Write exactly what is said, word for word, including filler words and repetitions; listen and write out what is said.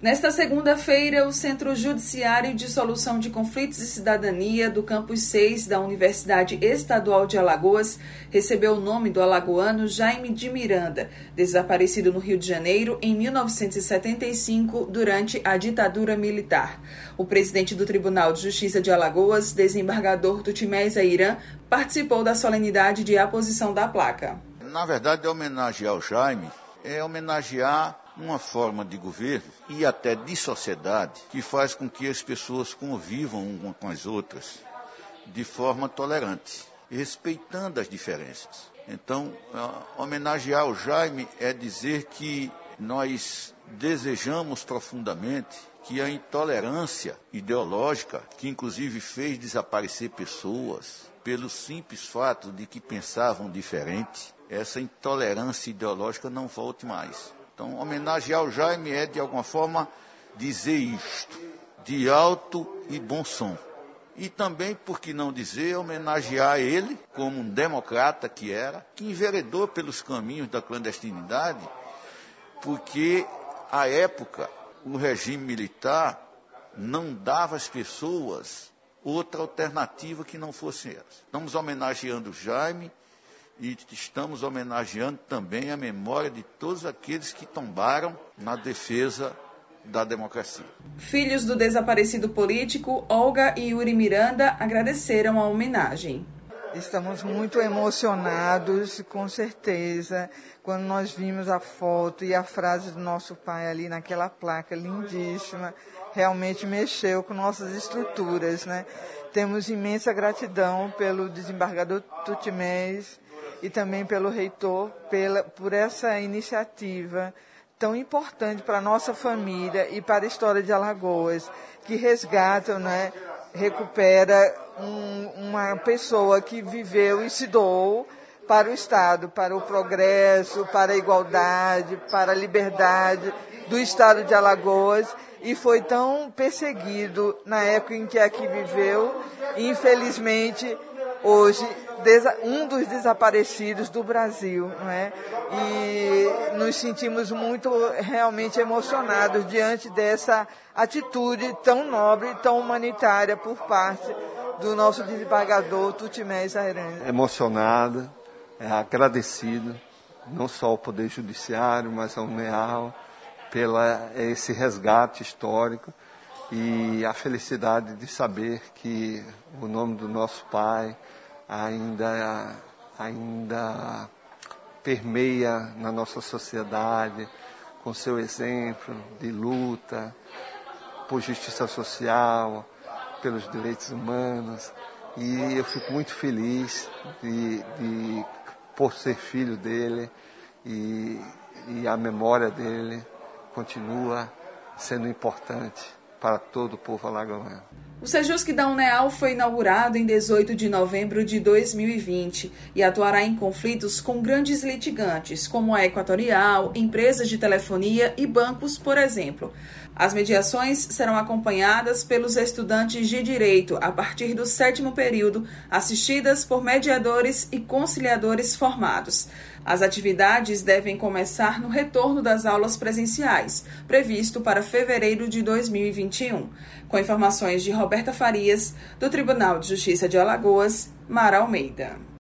Nesta segunda-feira, o Centro Judiciário de Solução de Conflitos e Cidadania do Campus seis da Universidade Estadual de Alagoas recebeu o nome do alagoano Jaime de Miranda, desaparecido no Rio de Janeiro em mil novecentos e setenta e cinco durante a ditadura militar. O presidente do Tribunal de Justiça de Alagoas, desembargador Tutimés Ayran, participou da solenidade de aposição da placa. Na verdade, homenagear o Jaime é homenagear uma forma de governo e até de sociedade que faz com que as pessoas convivam umas com as outras de forma tolerante, respeitando as diferenças. Então, homenagear o Jaime é dizer que nós desejamos profundamente que a intolerância ideológica, que inclusive fez desaparecer pessoas pelo simples fato de que pensavam diferente, essa intolerância ideológica não volte mais. Então, homenagear o Jaime é, de alguma forma, dizer isto, de alto e bom som. E também, por que não dizer, homenagear ele, como um democrata que era, que enveredou pelos caminhos da clandestinidade, porque, à época, o regime militar não dava às pessoas outra alternativa que não fosse essa. Estamos homenageando o Jaime, e estamos homenageando também a memória de todos aqueles que tombaram na defesa da democracia. Filhos do desaparecido político, Olga e Yuri Miranda, agradeceram a homenagem. Estamos muito emocionados, com certeza, quando nós vimos a foto e a frase do nosso pai ali naquela placa lindíssima, realmente mexeu com nossas estruturas, né? Temos imensa gratidão pelo desembargador Tutimés e também pelo reitor, pela, por essa iniciativa tão importante para a nossa família e para a história de Alagoas, que resgatam, né, recupera um, uma pessoa que viveu e se doou para o Estado, para o progresso, para a igualdade, para a liberdade do Estado de Alagoas, e foi tão perseguido na época em que aqui viveu, e infelizmente hoje um dos desaparecidos do Brasil, não é? E nos sentimos muito realmente emocionados diante dessa atitude tão nobre e tão humanitária por parte do nosso desembargador Tutimés Ayran. Emocionado, é, agradecido, não só ao Poder Judiciário, mas ao M E A L, pela esse resgate histórico e a felicidade de saber que o nome do nosso pai ainda, ainda permeia na nossa sociedade com seu exemplo de luta por justiça social, pelos direitos humanos. E eu fico muito feliz de, de, por ser filho dele, e, e a memória dele continua sendo importante para todo o povo alagoano. O Sejusc da UNEAL foi inaugurado em dezoito de novembro de dois mil e vinte e atuará em conflitos com grandes litigantes, como a Equatorial, empresas de telefonia e bancos, por exemplo. As mediações serão acompanhadas pelos estudantes de Direito a partir do sétimo período, assistidas por mediadores e conciliadores formados. As atividades devem começar no retorno das aulas presenciais, previsto para fevereiro de dois mil e vinte e um. Com informações de Roberta Farias, do Tribunal de Justiça de Alagoas, Mara Almeida.